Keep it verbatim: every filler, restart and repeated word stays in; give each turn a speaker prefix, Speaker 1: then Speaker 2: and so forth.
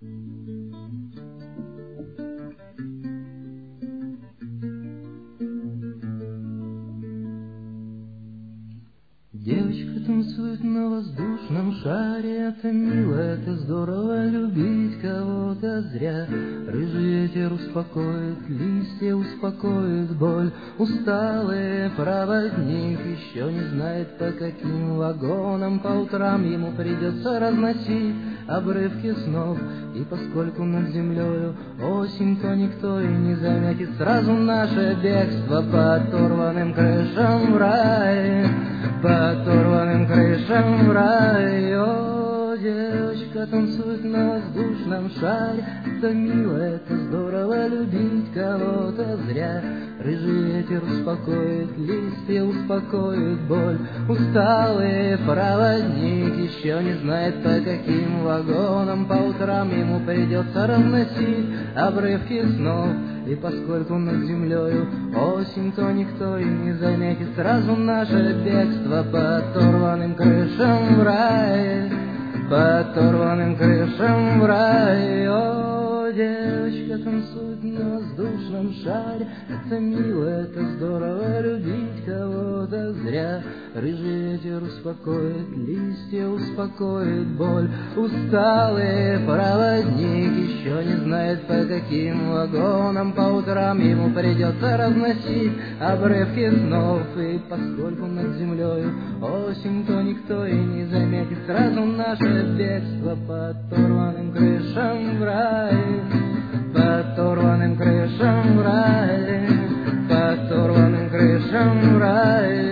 Speaker 1: Девочка танцует на воздушном шаре, это мило, это здорово любить кого-то зря. Рыжий ветер успокоит, листья успокоит боль. Усталый проводник еще не знает, по каким вагонам по утрам ему придется разносить обрывки снов. И поскольку над землею осень, то никто и не заметит сразу наше бегство по оторванным крышам в рай. По оторванным крышам в рай. О, девочка танцует на воздушном шаре, это мило, это здорово любить кого-то зря. Рыжий ветер успокоит, листья успокоит боль. Усталый проводник еще не знает, по каким вагонам по утрам ему придется разносить обрывки снов. И поскольку над землею осень, то никто и не заметит сразу наше бегство по оторванным крышам в рай. По оторванным крышам в рай. О, девочка танцует на воздушном шаре, это мило, это здорово любить кого-то зря. Рыжий ветер успокоит, листья успокоит боль. Усталый проводник еще не знает, по каким вагонам по утрам ему придется разносить обрывки снов. И поскольку над землею осень, то никто и не заметит сразу наше бегство по оторванным крышам в рай. По оторванным крышам в рай. По оторванным крышам в рай.